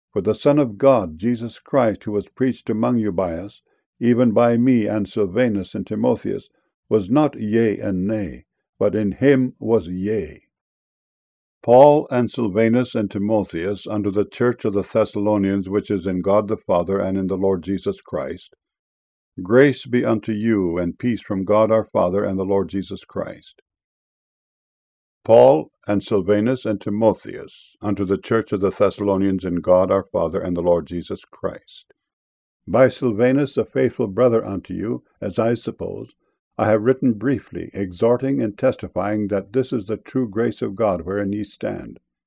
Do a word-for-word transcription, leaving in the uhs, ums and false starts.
For the Son of God, Jesus Christ, who was preached among you by us, even by me and Silvanus and Timotheus, was not yea and nay, but in him was yea. Paul and Silvanus and Timotheus, unto the church of the Thessalonians, which is in God the Father and in the Lord Jesus Christ, grace be unto you, and peace from God our Father and the Lord Jesus Christ. Paul and Silvanus and Timotheus, unto the church of the Thessalonians in God our Father and the Lord Jesus Christ. By Silvanus, a faithful brother unto you, as I suppose, I have written briefly, exhorting and testifying that this is the true grace of God wherein ye stand.